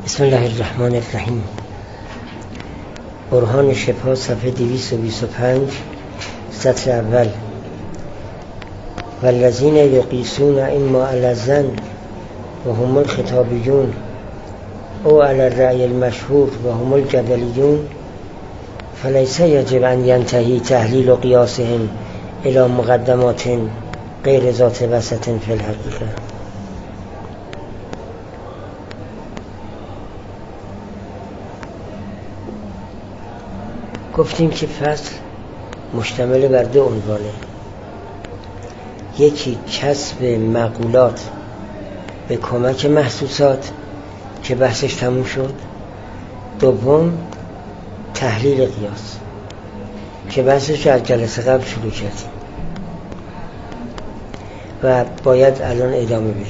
بسم الله الرحمن الرحیم. برهان شفا صفحه 225 سطر اول. والذین یقیسون اما علی الظن و هم الخطابیون او علی الرأی المشهور و هم الجدلیون فلیس یجب ان ینتهی تحلیل قیاسهم الی مقدمات غیر ذات وسط فی الحقیقه. گفتیم که فصل مشتمل بر دو عنوانه. یکی کسب معقولات به کمک محسوسات که بحثش تموم شد. دوم تحلیل قیاس که بحثش از جلسه قبل شروع کردیم و باید الان ادامه بدیم.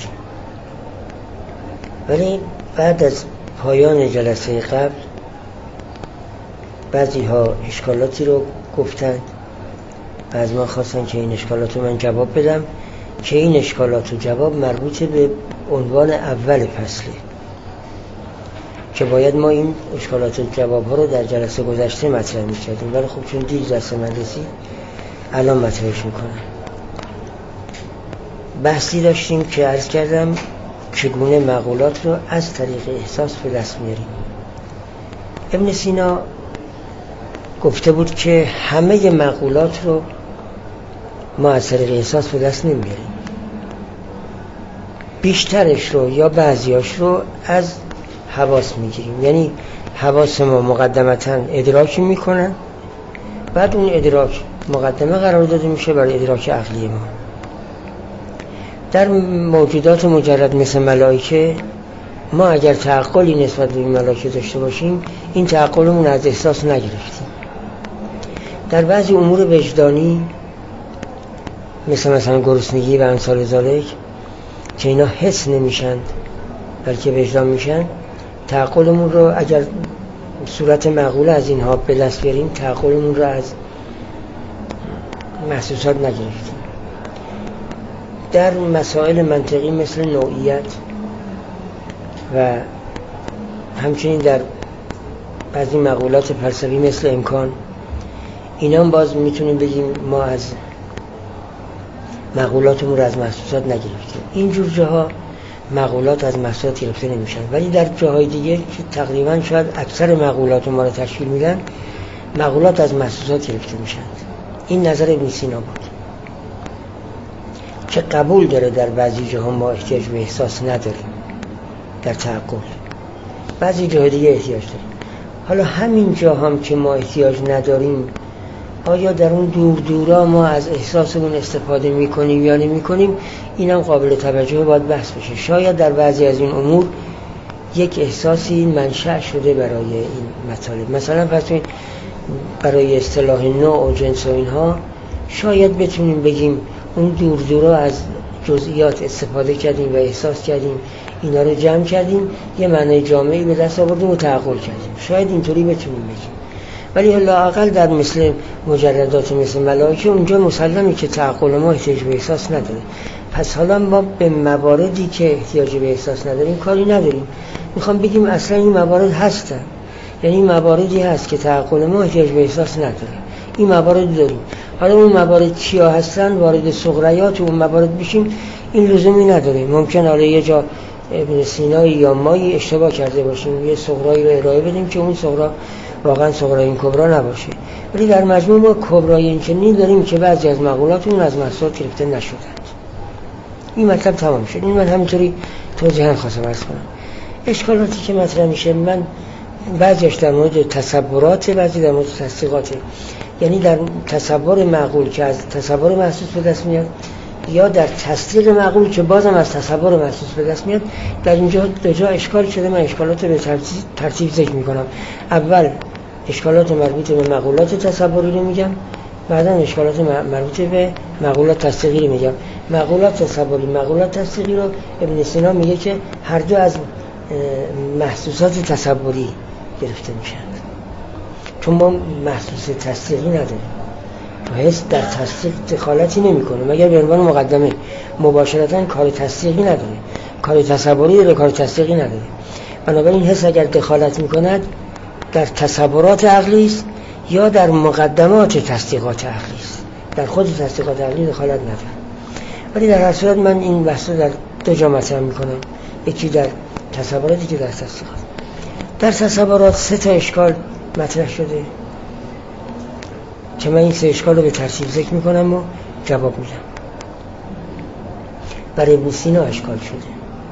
ولی بعد از پایان جلسه قبل بعضی ها اشکالاتی رو گفتند و از من خواستن که این اشکالات رو من جواب بدم که این اشکالات و جواب مربوط به عنوان اول فصله که باید ما این اشکالات و جواب ها رو در جلسه گذشته مطرح می‌کردیم، ولی خب چون دیر دست من رسید الان مطرحش میکنم. بحثی داشتیم که عرض کردم چگونه معقولات رو از طریق احساس به دست میاریم. ابن سینا گفته بود که همه معقولات رو ما از طریق احساس به دست نمیاریم، بیشترش رو یا بعضیاش رو از حواس میگیریم. یعنی حواس ما مقدمتاً ادراک میکنن، بعد اون ادراک مقدمه قرار داده میشه برای ادراک عقلی ما. در موجودات مجرد مثل ملائکه ما اگر تعقلی نسبت به این ملائکه داشته باشیم این تعقلمون از احساس نگرفتیم. در بعضی امور وجدانی مثلا گرسنگی و امثال ذالک که اینا حس نمیشن بلکه وجدان میشن، تعقلمون رو اگر صورت معقوله از اینها به دست بیاریم تعقلمون رو از محسوسات نگرفتیم. در مسائل منطقی مثل نوعیت و همچنین در بعضی مقولات فلسفی مثل امکان، اینا هم باز میتونیم بگیم ما از مقولاتمون رو از محسوسات نگرفتیم. اینجور جاها مقولات از محسوسات گرفته نمیشن، ولی در جاهای دیگه که تقریبا شاید اکثر مقولات ما رو تشکیل میدن مقولات از محسوسات گرفته میشن. این نظر ابن سینا بود که قبول داره در بعضی جاها ما احتیاج به احساس نداریم در تعقل، بعضی جاهای دیگه احتیاج داریم. حالا همین جا هم که ما احتیاج نداریم آیا در اون دور دورا ما از احساسمون استفاده میکنیم یا نمیکنیم، اینم قابل توجه باید بحث بشه. شاید در بعضی از این امور یک احساسی منشأ شده برای این مطالب. مثلا فرض برای اصطلاح نوع و جنس و اینها شاید بتونیم بگیم اون دور دورا از جزئیات استفاده کردیم و احساس کردیم، اینا رو جمع کردیم یه معنی جامعی به دست آوردیم و تعقل کردیم. شاید اینطوری بتونیم بگیم، ولی لااقل در مثل مجردات مثل ملائکه اونجا مسلمه که تعقل ما احتیاج به احساس نداره. پس حالا ما به مواردی که احتیاج به احساس نداریم کاری نداریم. میخوام بگیم اصلا این موارد هستن، یعنی مواردی هست که تعقل ما احتیاج به احساس نداره. این موارد داریم. حالا اون موارد چیا هستن، وارد صغریات اون موارد بشیم این لزومی نداره. ممکن حالا یه جا ابن سینا یا مایی اشتباه کرده باشیم، یه صغرایی رو ارائه بدیم که اون صغرا واقعا صغرای این کبرا نباشه، ولی در مجموع ما کبرای این چنین داریم که بعضی از مقولات اون از محسوسات گرفته نشدند. این مطلب تمام شد. این من همینطوری توضیحاً خواستم عرض کنم. اشکالاتی که مطرح میشه من بعضیش در مورد تصورات، بعضی در مورد تصدیقات. یعنی در تصور معقول که از تصور محسوس به دست میاد یا در تصدیق معقول که بازم از تصور محسوس به دست میاد، در اینجا دو جا اشکال شده. من اشکالات رو به ترتیب ذکر میکنم. اول اشکالات مربوط به معقولات تصوری رو میگم، بعدا اشکالات مربوط به معقولات تصدیقی رو میگم. معقولات تصوری، معقولات تصدیقی رو ابن سینا میگه که هر دو از محسوسات تصوری گرفته میشن، چون ما محسوس تصدیقی نداریم. حس در تصدیق دخالتی نمیکنه مگر به عنوان مقدمه، مباشرتاً کار تصدیقی نداره، کار تصوری داره، کار تصدیقی نداره. بنابراین حس اگر دخالت میکند در تصورات عقلی است یا در مقدمات تصدیقات عقلی است، در خود تصدیقات عقلی دخالت نداره. ولی در هر صورت من این بحث رو در دو جا مطرح میکنم، یکی در تصوراتی که در تصدیقات. در تصورات 3 اشکال مطرح شده که من این 3 اشکال رو به ترتیب ذکر میکنم و جواب میدم. برای ابن سینا اشکال شده.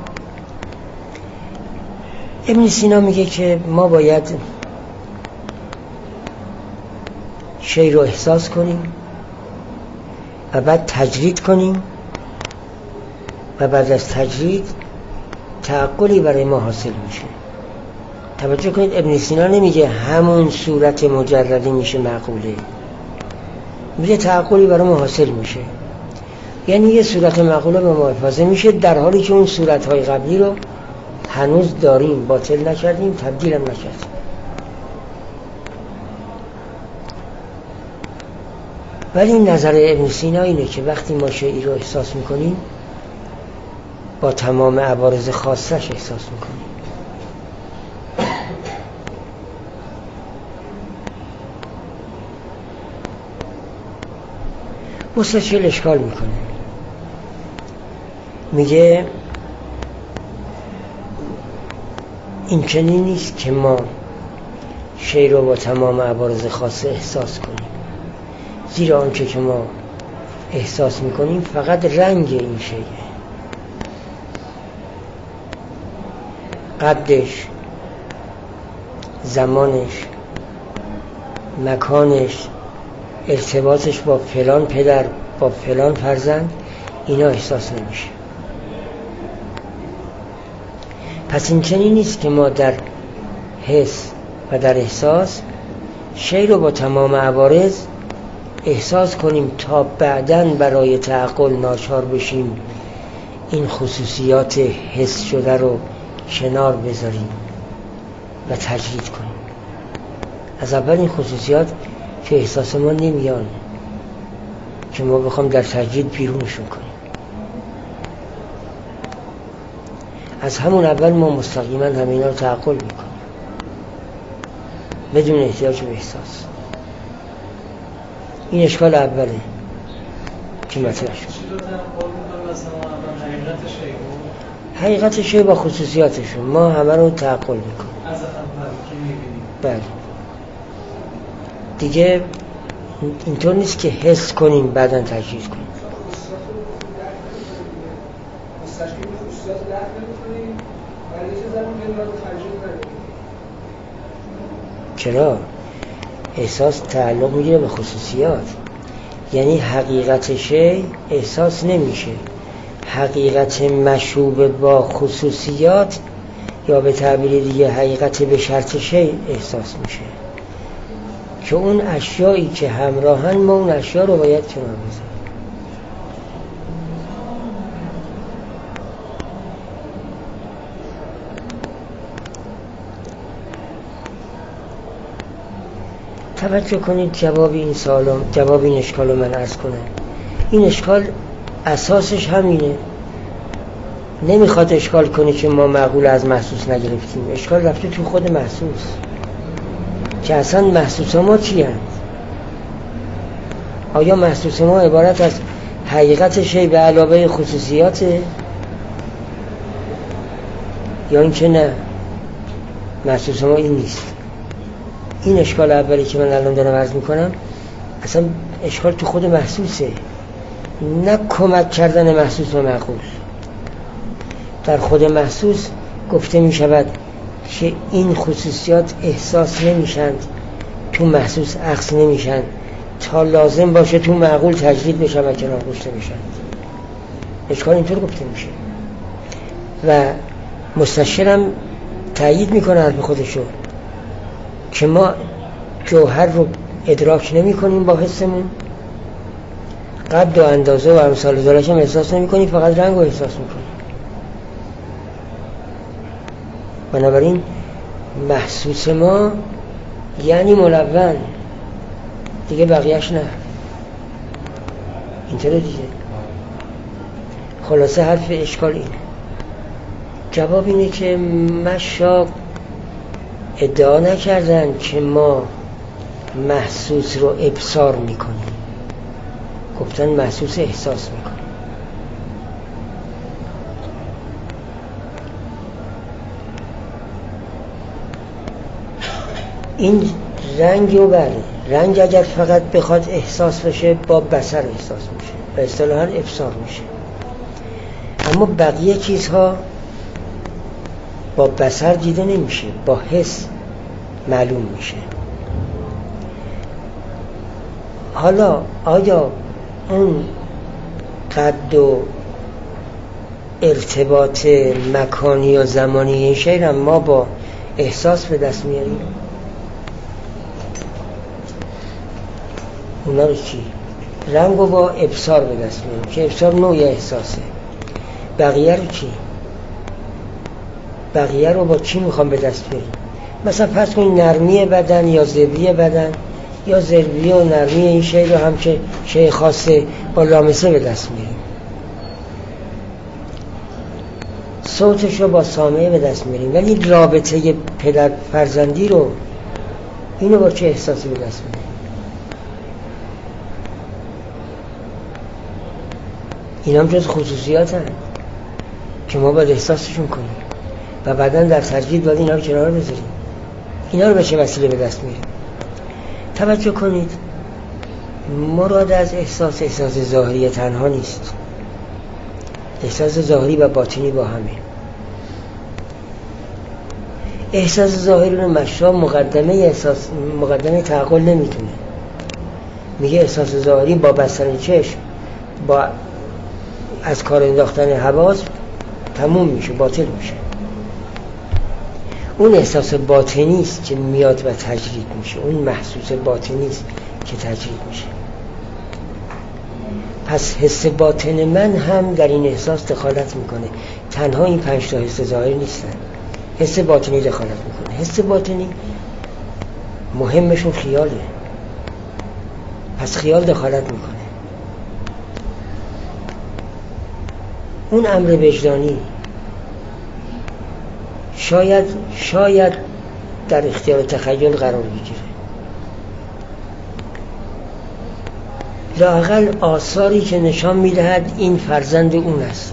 ابن سینا میگه که ما باید شی رو احساس کنیم و بعد تجرید کنیم و بعد از تجرید تعقلی برای ما حاصل میشه. توجه کنید ابن سینا نمیگه همون صورت مجردی میشه معقوله، میگه تعقلی برای ما حاصل میشه، یعنی یه صورت معقوله به ما افاضه میشه در حالی که اون صورتهای قبلی رو هنوز داریم، باطل نکردیم، تبدیل هم نکردیم. ولی نظر ابن سینا اینه که وقتی ما شیئی رو احساس میکنیم با تمام عوارض خاصش احساس میکنیم. مستشکل اشکال میکنه، میگه این چنین نیست که ما شی رو با تمام عوارض خاصه احساس کنیم، زیرا آنچه که ما احساس میکنیم فقط رنگ این شیه، قدش، زمانش، مکانش، ارتباطش با فلان پدر، با فلان فرزند، اینا احساس نمیشه. پس این چنین نیست که ما در حس و در احساس شی رو با تمام عوارض احساس کنیم تا بعداً برای تعقل ناچار بشیم این خصوصیات حس شده رو کنار بذاریم و تجرید کنیم. از اول این خصوصیات که احساس ما نمیان که ما بخوام در تجرید بیرونشون کنیم. از همون اول ما مستقیما همینا رو تعقل میکنیم بدون احتیاج به احساس. این اشکال اوله که مطرح شد. حقیقت شی با خصوصیاتشون ما همه رو تعقل میکنیم. بله دیگه اینطور نیست که حس کنیم بعداً تجرید کنیم. چرا؟ احساس تعلق میگیره به خصوصیات، یعنی حقیقت شی احساس نمیشه، حقیقت مشوب با خصوصیات یا به تعبیر دیگه حقیقت به شرط شی احساس میشه که اون اشیایی که همراهن ما اون اشیا رو باید کنار بذاریم. توجه کنید جواب این اشکال رو من عرض کنم. این اشکال اساسش همینه، نمیخواد اشکال کنه که ما معقول از محسوس نگرفتیم. اشکال رفته تو خود محسوس که اصلا محسوس ما چی هست؟ آیا محسوس ما عبارت از حقیقت شی به علاوه خصوصیاته یا اینکه نه محسوس ما این نیست؟ این اشکال اولی که من الان دارم عرض میکنم اصلا اشکال تو خود محسوسه، نه کمک کردن محسوس و معقول. در خود محسوس گفته میشود که این خصوصیات احساس نمیشند، تو محسوس عکس نمیشن تا لازم باشه تو معقول تجدید بشن و کنار گذاشته بشن. اشکال اینطور گفته میشه و مستشرم تأیید میکنه حرف خودشو که ما جوهر رو ادراک نمی کنیم با حسمون، قد و اندازه و امثال ذالک هم احساس نمی کنیم، فقط رنگ رو احساس می کنیم. بنابراین محسوس ما یعنی ملون دیگه، بقیهش نه. اینطوره دیگه. خلاصه حرف اشکال اینه. جواب اینه که مشا ادعا نکردن که ما محسوس رو ابصار میکنیم، گفتن محسوس احساس میکنیم. این رنگ رو بله، رنگ اگر فقط بخواد احساس بشه با بصر احساس میشه و اصطلاحاً ابصار میشه، اما بقیه چیزها با بصر دیده نمیشه، با حس معلوم میشه. حالا آیا اون قد و ارتباط مکانی و زمانی این شی را ما با احساس به دست میاریم؟ اونا رو چی؟ رنگ رو با ابصار به دست میاریم که ابصار نوع احساسه. بقیه رو چی؟ بقیه رو با چی میخوام به دست بیاریم؟ مثلا پس کنید نرمی بدن یا ضربی بدن یا ضربی و نرمی این شی رو هم که شی خاصه با لامسه به دست میاریم. صوتش رو با سامعه به دست میاریم، ولی رابطه پدر فرزندی رو اینو با چه احساسی به دست میاریم؟ این هم جز خصوصیات هم که ما باید احساسشون کنیم و بعداً در تجدید باید اینا رو کنار بذاریم. اینا رو به چه وسیله به دست میاریم؟ توجه کنید، مراد از احساس ظاهری تنها نیست، احساس ظاهری و باطنی با همه. احساس ظاهری رو مشا مقدمه تعقل نمیتونه. میگه احساس ظاهری با بستن چشم، با از کار انداختن حواس تموم میشه، باطل میشه. اون احساس باطنی است که میاد و تجرید میشه، اون محسوس باطنی است که تجرید میشه. پس حس باطن من هم در این احساس دخالت میکنه. تنها این 5 تا حس ظاهری نیستن، حس باطنی دخالت میکنه. حس باطنی مهمشون خیاله، پس خیال دخالت میکنه. اون امر وجدانی شاید در اختیار تخیل قرار بگیره، لااقل آثاری که نشان میدهد این فرزند اون است،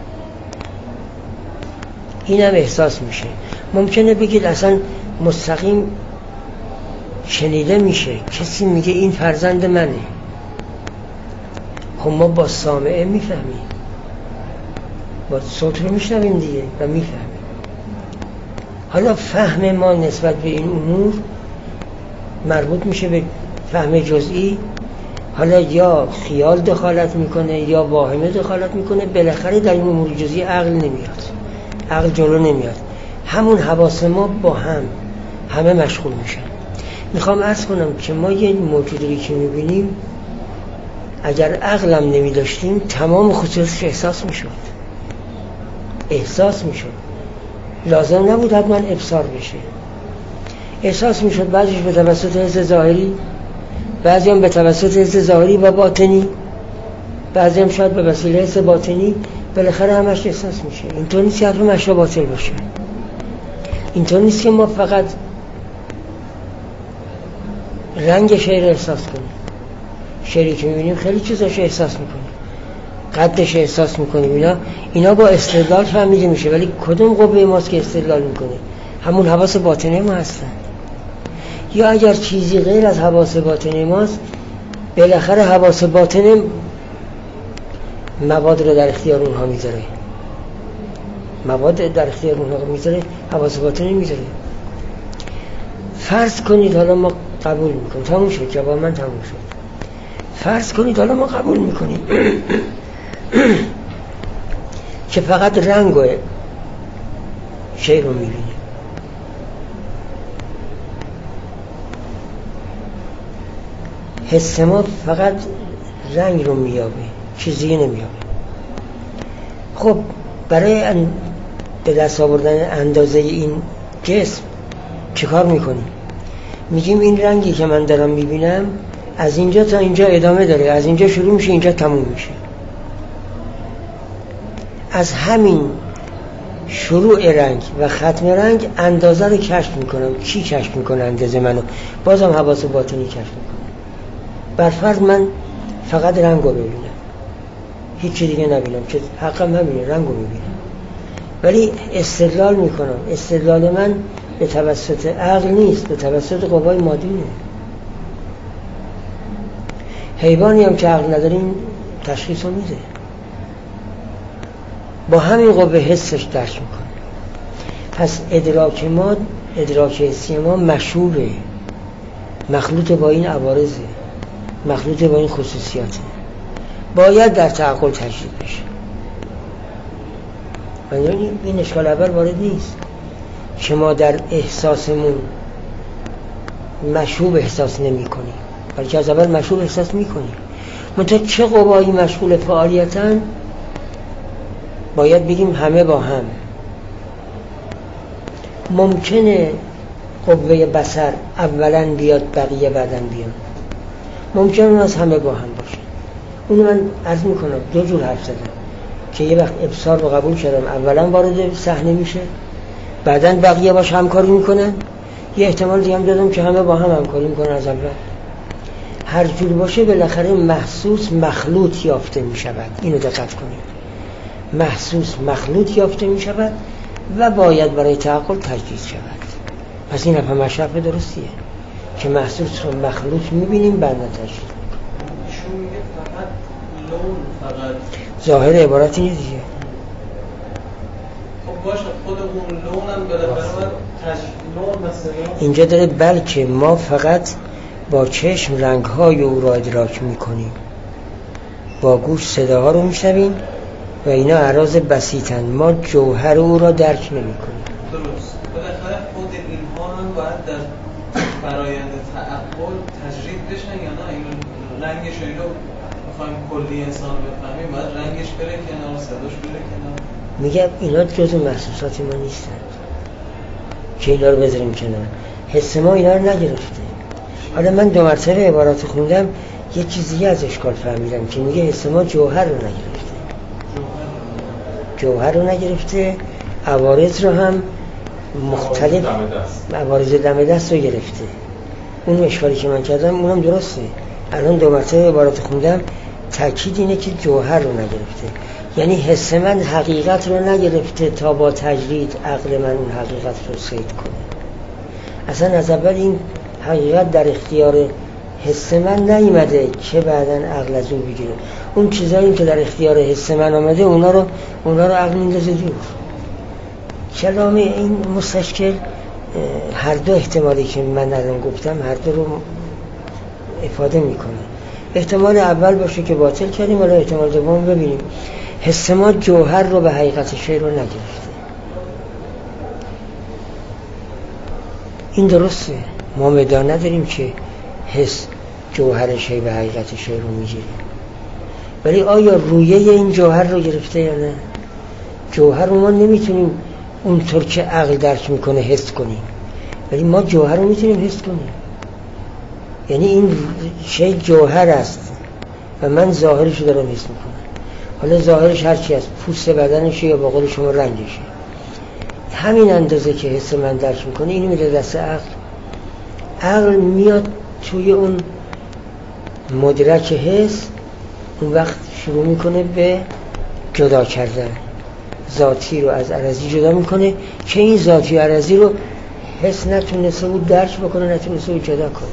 اینم احساس میشه. ممکنه بگید اصلا مستقیم شنیده میشه، کسی میگه این فرزند منه، خب ما با سامعه میفهمیم، با صوت رو میشنویم دیگه و میفهمیم. حالا فهم ما نسبت به این امور مربوط میشه به فهم جزئی، حالا یا خیال دخالت میکنه یا واهمه دخالت میکنه، بالاخره در این امور جزئی عقل نمیاد، عقل جلو نمیاد. همون حواس ما با همه مشغول میشن. میخوام عرض کنم که ما یه موجودی که میبینیم اگر عقلم نمیداشتیم تمام خصوصش احساس میشد، لازم نبود حتما ابصار بشه، احساس میشد. بعضیش به توسط حس ظاهری، بعضی هم به توسط حس ظاهری و باطنی، بعضی هم شاید به وسیله حس باطنی. بالاخره همش احساس میشه. اینطور نیست که حرف مشا باطل باشه، اینطور نیست که ما فقط رنگ شعر احساس کنیم. شعری که میبینیم خیلی چیزاش احساس میکنیم، قدش احساس میکنیم، اینا با استدلال فهمیده میشه، ولی کدوم قوه ماست که استدلال میکنه؟ همون حواس باطنی ما هستن. یا اگر چیزی غیر از حواس باطنی ماست، بالاخره حواس باطنی مواد رو در اختیار اونها میذاره، حواس باطنی میذاره. فرض کنید حالا ما قبول میکنیم، تموم شد، جواب من تموم شد. فرض کنید حالا ما قبول میکنیم که فقط رنگ و شی رو میبینیم. حس ما فقط رنگ رو میابه، چیزی نمیابه. خب برای به دست آوردن اندازه این جسم چه کار میکنیم؟ میگیم این رنگی که من دارم میبینم از اینجا تا اینجا ادامه داره، از اینجا شروع میشه اینجا تموم میشه. از همین شروع رنگ و ختم رنگ اندازه رو کشف میکنم. کی کشف میکنه اندازه منو؟ بازم حواس باطنی کشف میکنه. برفرض من فقط رنگ رو ببینم، هیچ دیگه نبینم، که حقم همینه، رنگ رو ببینم، ولی استدلال میکنم. استدلال من به توسط عقل نیست، به توسط قوای مادیه. حیوانی هم که عقل نداره این تشخیص رو میده، با همین قوه حسش درک میکنه. پس ادراک ما، ادراک حسی ما مشوبه، مخلوط با این عوارضه، مخلوط با این خصوصیاته، باید در تعقل تجدید بشه. این اشکال اول وارد نیست که ما در احساسمون مشوب احساس نمی کنیم، بلکه از اول مشوب احساس می کنیم. منتها چه قوایی مشغول فعالیتن؟ باید بگیم همه با هم. ممکنه قوه بصر اولا بیاد بقیه بعدن بیان، ممکنه اون از همه با هم باشه. اونو من عرض میکنم دو جور حرف زدم که یه وقت ابصار رو قبول کردم اولا وارد صحنه میشه، بعدن بقیه باش همکاری میکنن. یه احتمال دیگه هم دادم که همه با هم همکاری میکنن از اول. هر جور باشه بالاخره محسوس مخلوط یافته میشود. اینو دقت کنید، محسوس مخلوط یافته میشود و باید برای تعقل تجدید شود. پس این هم مشرف درستیه که محسوس رو مخلوط میبینیم بعد تجدید. شو میگه فقط لون، فقط ظاهر عبارتی نیست دیگه. خب باشه، خود اون لون هم بالاخره لون مثلا اینجا داره بلکه ما فقط با چشم رنگ‌های او را ادراک می‌کنیم، با گوش صداها رو می‌شنویم و اینا اعراض بسیطن، ما جوهر او را درک نمی‌کنیم. درست. بالاخره خود اینها هم باید در فرآیند تعقل تجرید بشن یا نه؟ این رنگش رو بخوایم کلی انسان رو بفهمیم باید رنگش بره کنار، صداش بره کنار. میگم اینا جزء محسوسات ما نیستن که اینا رو بذاریم کنار. حس ما اینا رو نگرفته. حالا من 2 مرتبه عبارات خوندم، یه چیزی از اشکال فهمیدم که میگه حس ما جوهر رو نگرفته. جوهر رو نگرفته، عوارض رو هم مختلف، عوارض دم دست رو گرفته. اون اشکالی که من کردم اونم درسته. الان 2 مرتبه عبارات خوندم، تاکید اینه که جوهر رو نگرفته، یعنی حس من حقیقت رو نگرفته تا با تجرید عقل من اون حقیقت رو صید کنه. اصلا از اول این حقیقت در اختیار حس من نیامده که بعداً عقل از اون بگیره. اون چیزایی که در اختیار حس من آمده اونا رو عقل میندازه دور. کلام این مستشکل هر دو احتمالی که من الان گفتم هر دو رو افاده میکنه. احتمال اول باشه که باطل کردیم، ولی احتمال دوم ببینیم. حس ما جوهر رو به حقیقت شی رو نگرفته. این درسته، ما مدار نداریم که حس جوهر شی به حقیقت شی رو میگیره، ولی آیا رویه این جوهر رو گرفته یا نه؟ جوهر رو ما نمیتونیم اونطور که عقل درک میکنه حس کنیم، ولی ما جوهر رو میتونیم حس کنیم. یعنی این شی جوهر است و من ظاهرش رو دارم حس میکنم. حالا ظاهرش هر چی است، پوست بدنشه یا با قول شما رنگشه، همین اندازه که حس من درک میکنه اینو میده دست عقل. عقل میاد توی اون مدرک حس، اون وقت شروع میکنه به جدا کردن، ذاتی رو از عرضی جدا میکنه که این ذاتی و عرضی رو حس نتونسته بود درک بکنه، نتونسته بود جدا کنه.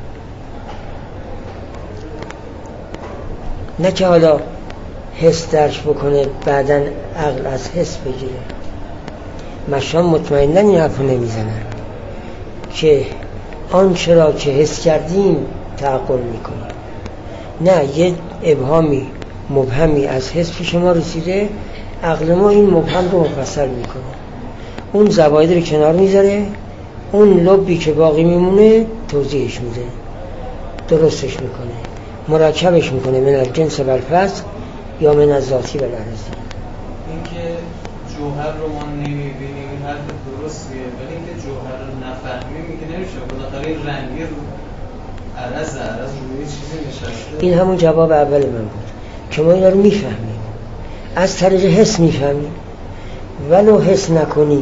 نه که حالا حس درک بکنه بعدن عقل از حس بگیره. مشام مطمئنن این حرف رو نمیزنن که آنچه را که حس کردیم تعقل میکنیم. نه، یه ابهامی مبهمی از حس پیش ما رسیده، عقل ما این مبهم رو مفصل میکنه، اون زواید رو کنار میذاره، اون لبی که باقی میمونه توضیحش میده، درستش میکنه، مرکبش میکنه من از جنس بالفصل یا من از ذاتی بالعرضی. این که جوهر رو ما نمیبینیم این حرف درستیه، ولی این که جوهر رو نفهمیم میگه نمیشه. بالاخره این رنگی رو عرض روی چیزی نشسته. این همون جواب اول من بود که ما اینا رو میفهمیم، از طریق حس میفهمیم. ولو حس نکنیم،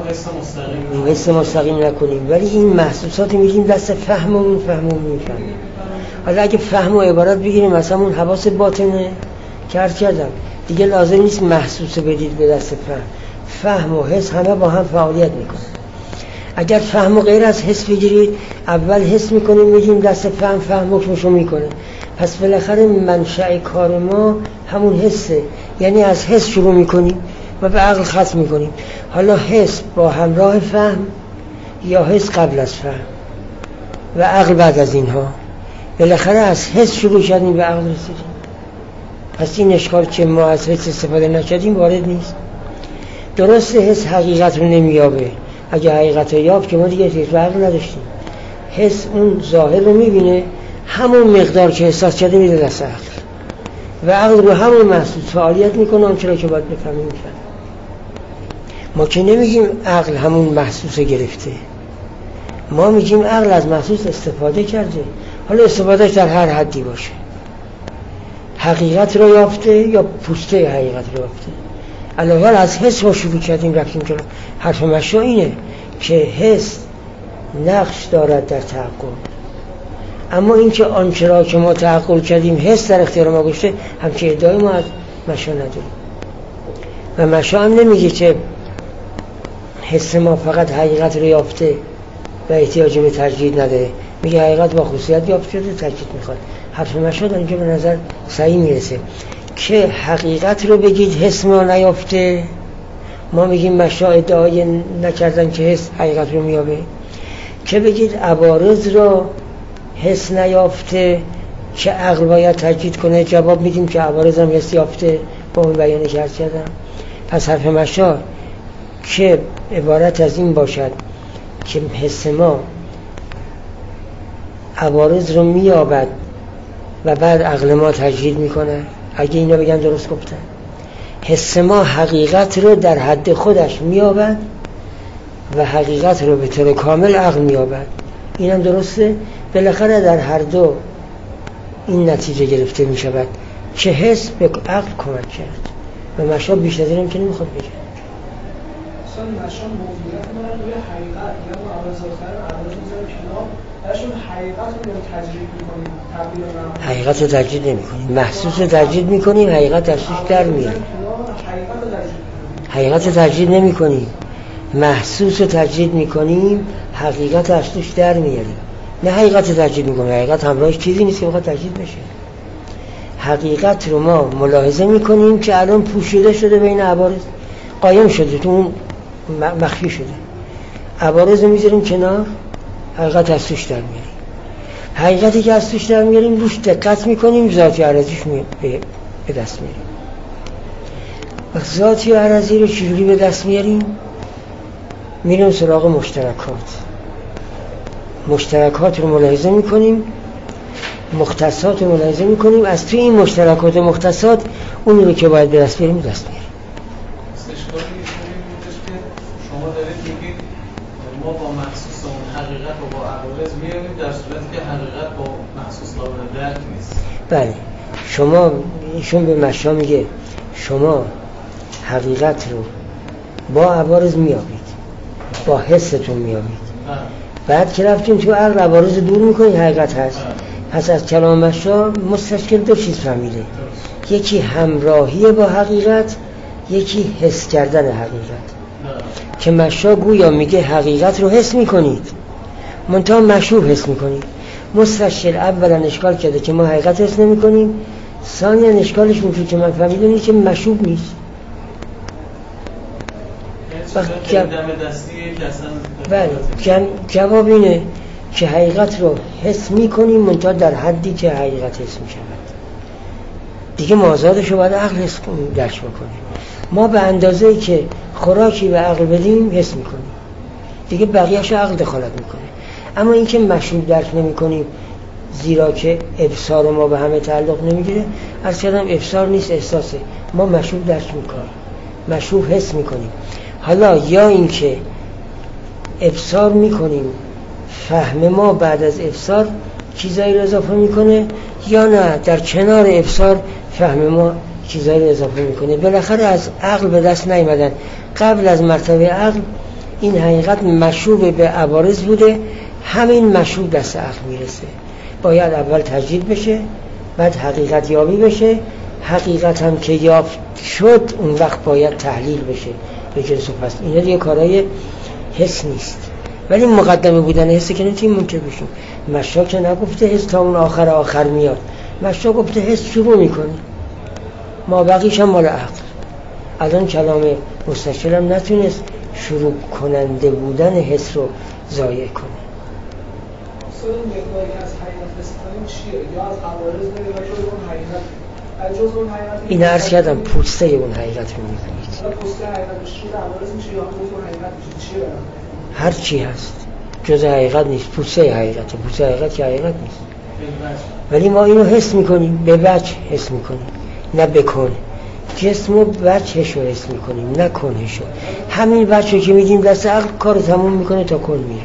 حس مستقیم نکنیم، ولی این محسوسات میگیم دست فهممون میفهمیم. حالا اگه فهم و عبارت بگیریم مثلا اون حواس باطنه که عرض کردم دیگه لازم نیست محسوس بدید به دست فهم و حس همه با هم فعالیت میکنه. اگر فهم و غیر از حس بگیرید، اول حس میکنیم میگیم دست فهم حکمشو میکنه، پس بالاخره منشأ کار ما همون حسه، یعنی از حس شروع میکنیم و به عقل ختم میکنیم. حالا حس با همراه فهم یا حس قبل از فهم و عقل بعد از اینها، بالاخره از حس شروع کردیم به عقل رسیدیم. پس این اشکال که ما از حس استفاده نکردیم وارد نیست. درست حس حقیقت رو نمیابه، اگه حقیقت رو یافت که ما دیگه فکر عقل نداشتیم. حس اون ظاهر رو میبینه، همون مقدار که احساس کرده میده دست عقل و عقل رو همون محسوس فعالیت میکنه، آنچه که باید بفهمیم میفهمیم. ما که نمیگیم عقل همون محسوس گرفته، ما میگیم عقل از محسوس استفاده کرده، حالا استفادهش در هر حدی باشه، حقیقت رو یافته یا پوسته حقیقت رو یافته. علاوه از حس ما شروع کردیم رفتیم جلو. حرف مشا اینه که حس نقش دارد در تعقل، اما این که آنچه را که ما تعقل کردیم حس در اختیار ما گذاشته، همچه ادعای ما از مشا نداریم. و مشا هم نمیگه که حس ما فقط حقیقت رو یافته و احتیاجی به تجدید نداره، میگه حقیقت با خصوصیت یافته شده تجدید میخواد. حرف مشا در اینجا به نظر صحیح میرسه که حقیقت رو بگید حس ما نیافته، ما میگیم مشا ادعای نکردن که حس حقیقت رو میابه. که بگید عوارض رو حس نیافته که عقل باید تجدید کنه، جواب میدیم که عوارض هم حس یافته با اون بیانه که عرض کردم. پس حرف مشا که عبارت از این باشد که حس ما عوارض رو میابد و بعد عقل ما تجدید میکنه، اگه اینا بگن درست گفتن. حس ما حقیقت رو در حد خودش میابد و حقیقت رو به طور کامل عقل میابد، اینم درسته. بالاخره در هر دو این نتیجه گرفته میشود که حس به عقل کمک کرد و مشا بیشتر اینم که نمیخواد بگه. اصلا مشا موضوعیت داره روی حقیقت یا عوارض آخر عوارض میذاره کنار، درشون حقیقت رو تجدید میکنیم، تبدیل رو حقیقت رو تجدید نمیکنیم، محسوس رو تجدید میکنیم، حقیقت در سوش در میاد. حقیقت رو تجدید نمیکنیم، محسوس رو تجدید میکنیم، حقیقت رو از توش در میاریم. نه حقیقت رو تجدید میکنیم، حقیقت همراهش چیزی نیست که بخواد تجدید بشه. حقیقت رو ما ملاحظه میکنیم که الان پوشیده شده بین عوارض، قایم شده، تو اون مخفی شده. عوارض رو میذاریم کنار، حقیقت از توش در میاریم. حقیقتی که از توش در میاریم روش دقت میکنیم، ذاتی عرضیش به دست میاریم. و ذاتی عرضی رو چجوری به دست میاریم؟ میریم سراغ مشترکات رو ملاحظه میکنیم، مختصات رو ملاحظه میکنیم، از توی این مشترکات و مختصات اون رو که باید به دست بیاریم دست بیاریم. استشکالی میشه که شما دارید میگید ما با محسوس اون حقیقت و با عوارض میاریم، در صورتی که حقیقت با محسوس قابل درک نیست. بله، ایشون به مشا میگه شما حقیقت رو با عوارض میابید، با حستون میابید، بعد که رفتیم تو عقل عوارض دور میکنید، حقیقت هست. پس از کلام مشا مستشکل دو چیز فهمیده، یکی همراهی با حقیقت، یکی حس کردن حقیقت. که مشا گویا میگه حقیقت رو حس میکنید، منتها مشوب حس میکنید. مستشکل اولا اشکال کرده که ما حقیقت حس نمیکنیم، ثانیا اشکالش میشه که من فهمیدم اینه که مشوب نیست. بله، جواب اینه که حقیقت رو حس میکنیم، منتها در حدی که حقیقت حس میشود. دیگه ما آزادش رو باید عقل حس درک بکنیم. ما به اندازه‌ای که خوراکی به عقل بدیم حس میکنیم، دیگه بقیه‌شو عقل دخالت میکنه. اما این که مشهود درک نمیکنیم زیرا که ابصار ما به همه تعلق نمیگیره، از کردم ابصار نیست، احساسه. ما مشهود درک میکنیم، مشهود حس میکنیم. حالا یا این که ابصار میکنیم، فهم ما بعد از ابصار چیزایی رو اضافه میکنه، یا نه در کنار ابصار فهم ما چیزایی رو اضافه میکنه. بالاخره از عقل به دست نیامدن. قبل از مرتبه عقل این حقیقت مشروب به عوارض بوده، همین مشروب دست عقل میرسه. باید اول تجدید بشه، بعد حقیقت یابی بشه. حقیقت هم که یافت شد اون وقت باید تحلیل بشه به جنس و پس. اینا دیگه کارهای حس نیست. ولی مقدمه بودن حس که نمیتونیم منکر بشیم. مشا که نگفته حس تا اون آخر میاد، مشا گفته حس شروع میکنه، ما بقیش هم مال عقل. الان کلام مستشیر هم نتونست شروع کننده بودن حس رو ضایع کنه. اصلا مقداری از حقیقت استفاده چیه؟ یا از عوارض یا جز اون حقیقت؟ از جز اون حقیقت این عرض کردم پوسته اون حقیقت رو میبینید. حالا پوسته حقیقت میشه عوارض میشه یا جز اون حقیقت میشه چیه؟ هر چی هست جز حقیقت نیست، پوسته حقیقته. پوسته حقیقت که حقیقت نیست، ولی ما اینو حس میکنیم، به وجه حس میکنیم، نه بکن. جسم و وجهش رو حس میکنیم، نه کنهش رو. همین وجه که میدیم دست عقل کار تموم میکنه تا کن میره.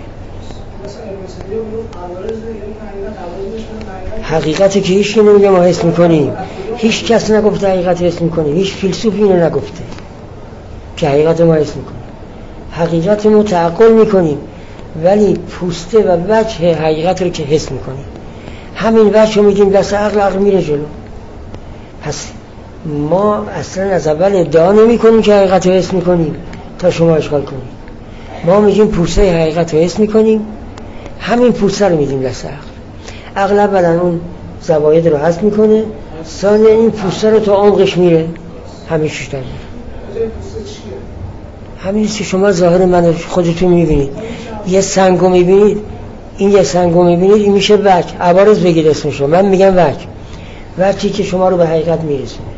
حقیقتی که هیچ نمیگه ما حس میکنیم. هیچ کس نگفته حقیقت حس میکنیم، هیچ فیلسوف اینو نگفته که حقیقت ما حس میکنیم. حقیقت رو تعقل میکنیم، ولی پوسته و وجه حقیقت رو که حس میکنیم، همین وجه رو میدیم دست عقل، عقل میره جلو. پس ما اصلا از اول ادعا نمی کنیم که حقیقت رو حس میکنیم تا شما اشکال کنیم. ما میگیم پوسته حقیقت رو حس میکنیم، همین پوسته رو میدیم دست عقل. عقل اولا اون زواید رو حس میکنه، ثانیا این پوسته رو تا عمقش میره، همین ششتر میره. همین که شما ظاهر من خودتون میبینید. یه سنگو میبینید، این یه سنگو میبینید، این میشه وجه. عوارض بگید اسمشو، من میگم وجهی که شما رو به حقیقت میرسونه.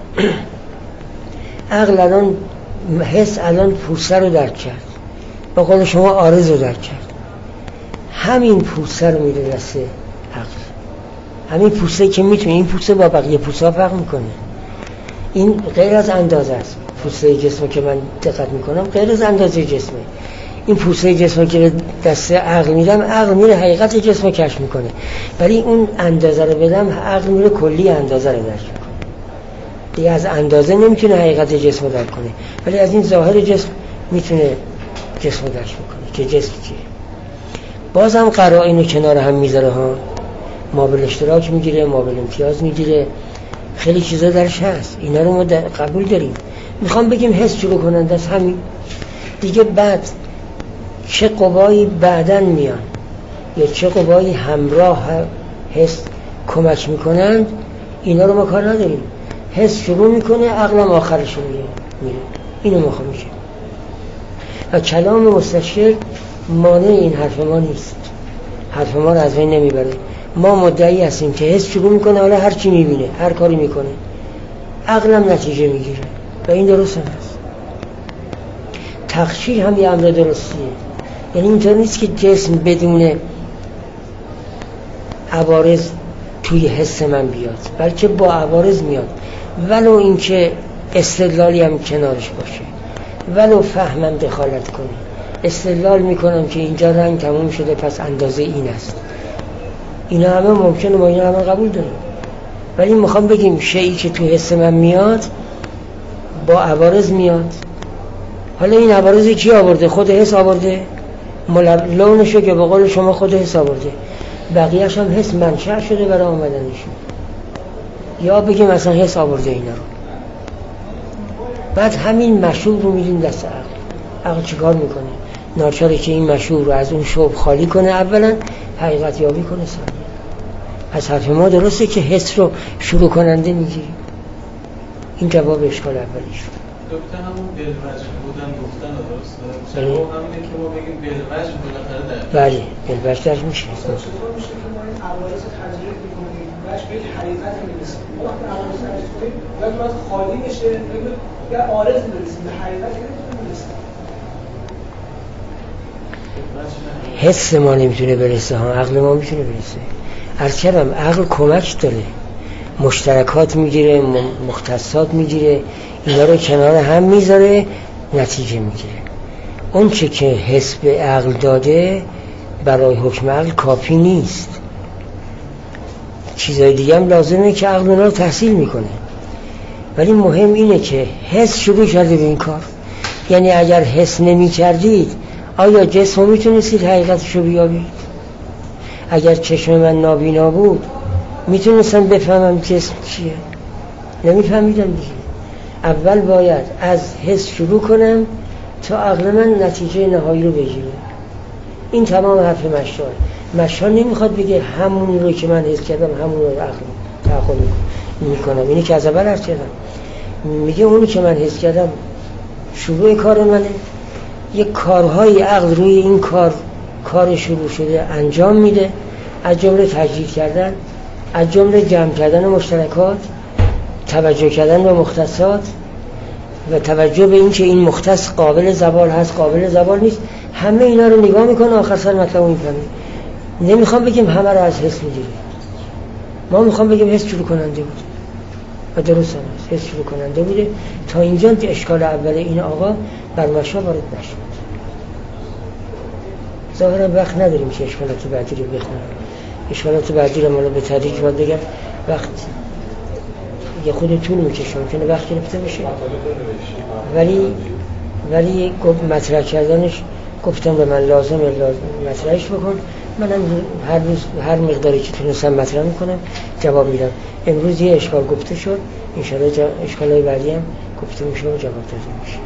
عقل الان حس الان پوسته رو درک کرد، با قول شما عارض رو درک کرد. همین پوسته رو میده دست عقل. همین پوسته که میتونه، این پوسته با بقیه پوسته فرق میکنه. این غیر از اندازه است. پوسته جسم که من دقت میکنم غیر از اندازه جسمه. این پوسته جسم که دست عقل میدم، عقل میره حقیقت جسم رو کشف میکنه، ولی اون اندازه رو بدم عقل میره کلی اندازه رو درک میکنه. دیگه از اندازه نمیتونه حقیقت جسم رو درک کنه، ولی از این ظاهر جسم میتونه جسم رو درک میکنه که جسم چیه. بازم قرائن کنار هم میذاره ها، مابل اشتراک میگیره، مابل امتیاز میگیره، خیلی چیزا درش هست. اینا رو ما قبول داریم. میخوام بگیم حس شروع کننده است همین دیگه. بعد چه قوایی بعدن میان یا چه قوایی همراه حس کمک میکنند، اینا رو ما کار نداریم. حس شروع میکنه، عقلم آخرش میره. اینو ما خواهیم میشه. و کلام مستشیر مانع این حرف ما نیست، حرف ما رو از بین نمیبره. ما مدعی هستیم که حس شروع میکنه، حالا هر چی میبینه، هر کاری میکنه، عقلم نتیجه میگیره و این درست هست. تخشیر هم یه امر درستیه. یعنی اینطور نیست که جسم بدون عوارض توی حس من بیاد، بلکه با عوارض میاد، ولو اینکه استدلالی هم کنارش باشه، ولو فهمم دخالت کنه. استدلال میکنم که اینجا رنگ تموم شده پس اندازه این است. اینا همه ممکنه، ما اینا همه قبول داریم، ولی میخوام بگیم شیئی که تو حس من میاد با عوارض میاد. حالا این عوارضی کی آورده؟ خود حس آورده، لونشو که به قول شما خود حس آورده، بقیه‌اش هم حس منشأ شده برای آمدنشون، یا بگیم مثلا حس آورده اینا رو. بعد همین مشروب رو میدیم دست عقل. عقل چیکار میکنه؟ ناچاره که این مشروب رو از اون شوب خالی کنه، اولا حقیقت یابی کنه، ثانیا. پس حرف ما درسته که حس رو شروع کننده میگیریم. این جواب اشکال اولیش. دکتر همون بلوجه بودن گفتن درسته؟ جواب همینه که ما بگیم بلوجه بالاخره در بله بلوجه درش میشه. چطور میشه که ما این عوارض تجربه میکنیم وجه به حقیقت میرسیم؟ ما وقتی عوارض تجربه کنیم باید خالی بشه، یا عارض برسیم به حقیقت نمیرسیم. حس ما نمیتونه برسه ها، عقل ما میتونه برسه. عرض کردم عقل کمک داره، مشترکات میگیره، مختصات میگیره، اینا رو کنار هم میذاره، نتیجه میگیره. اون چه که حس به عقل داده برای حکم عقل کافی نیست، چیزای دیگه هم لازمه که عقل اونا رو تحصیل میکنه. ولی مهم اینه که حس شروع کرده به این کار. یعنی اگر حس نمی کردید آیا جسم رو میتونستید حقیقتش رو بیابید؟ اگر چشم من نابینا بود میتونستم بفهمم جسم چیه؟ نمیفهمیدم دیگه. اول باید از حس شروع کنم تا عقل من نتیجه نهایی رو بگیره. این تمام حرف مشال. مشال نمیخواد بگه همون رو که من حس کردم همون رو عقل تعقل میکنم. اینی که از اول عرض کردم، میگه اونی که من حس کردم شروع کار منه. یک کارهای عقل روی این کار شروع شده انجام میده، از جمله تجدید کردن، از جمله جمع کردن مشترکات، توجه کردن به مختصات و توجه به این که این مختص قابل زوال هست قابل زوال نیست. همه اینا رو نگاه میکنه، آخر سر مطلب رو میفهمه. نمیخوام بگیم همه رو از حس میگیره، ما میخوام بگیم حس شروع کننده بود و درست هم هست، حس شروع کننده بوده. تا اینجا که اشکال اول این آقا بر مشا وارد نشد. ظاهرا وقت نداریم که اشکالات بعدی رو بخونم. اشکالات بعدی رو مالا به تدریج باید بگم، وقت یه خود طول میکشه، ممکنه وقت گرفته بشه. ولی مطرح کردنش گفتم به من لازم مطرحش بکن. منم هر روز هر مقداری که تونستم مطرح میکنم، جواب میدم. امروز یه اشکال گفته شد، انشاءالله اشکالای بعدی هم گفته میشه و جواب داده میشه.